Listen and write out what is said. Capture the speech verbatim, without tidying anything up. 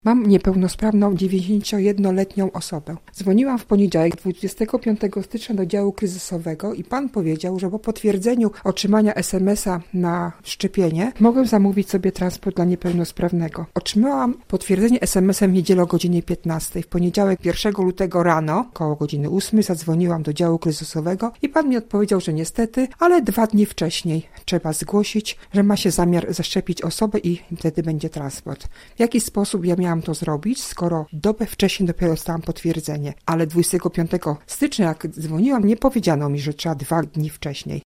Mam niepełnosprawną dziewięćdziesięciojednoletnią osobę. Dzwoniłam w poniedziałek dwudziestego piątego stycznia do działu kryzysowego i pan powiedział, że po potwierdzeniu otrzymania es em es a na szczepienie mogę zamówić sobie transport dla niepełnosprawnego. Otrzymałam potwierdzenie es em es em w niedzielę o godzinie piętnastej. W poniedziałek pierwszego lutego rano, koło godziny ósmej, zadzwoniłam do działu kryzysowego i pan mi odpowiedział, że niestety, ale dwa dni wcześniej trzeba zgłosić, że ma się zamiar zaszczepić osobę i wtedy będzie transport. W jaki sposób ja miałam to zrobić, skoro dobę wcześniej dopiero dostałam potwierdzenie, ale dwudziestego piątego stycznia, jak dzwoniłam, nie powiedziano mi, że trzeba dwa dni wcześniej.